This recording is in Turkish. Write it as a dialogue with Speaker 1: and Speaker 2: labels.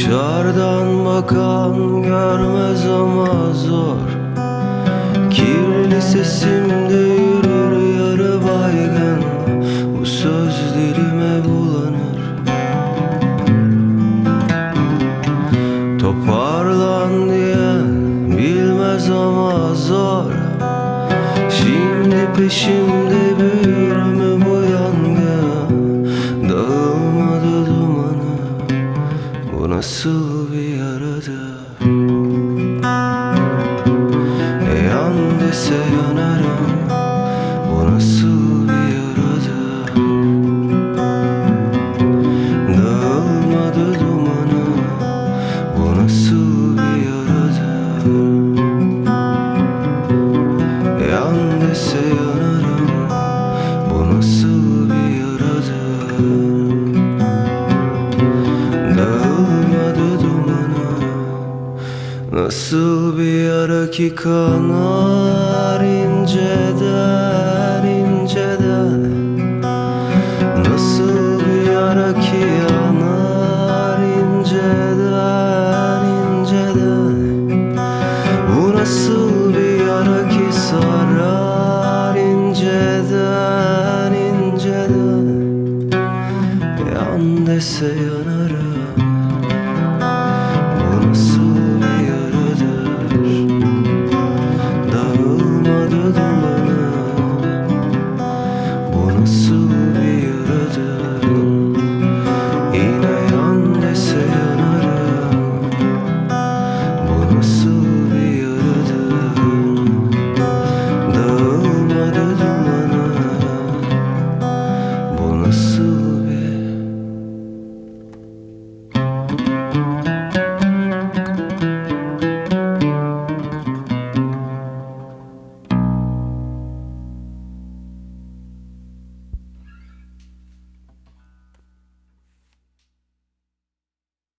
Speaker 1: Dışarıdan bakan görmez ama zor. Kirli sesimde yürür yarı baygın. Bu söz dilime bulanır. Toparlan diyen bilmez ama zor. Şimdi peşimde büyür mü bu yangın? Dağılmadı dumanı. Bu nasıl bir yaradır? Yan dese yanarım. Bu nasıl bir yaradır? Dağılmadı dumanı. Bu nasıl bir yaradır? Yan dese yanarım. Bu nasıl bir yaradır? Dağılmadı dumanı. Nasıl bir yara ki kanar inceden inceden? Nasıl bir yara ki yanar inceden inceden? Bu nasıl bir yara ki sarar inceden inceden? Yan dese yanarım.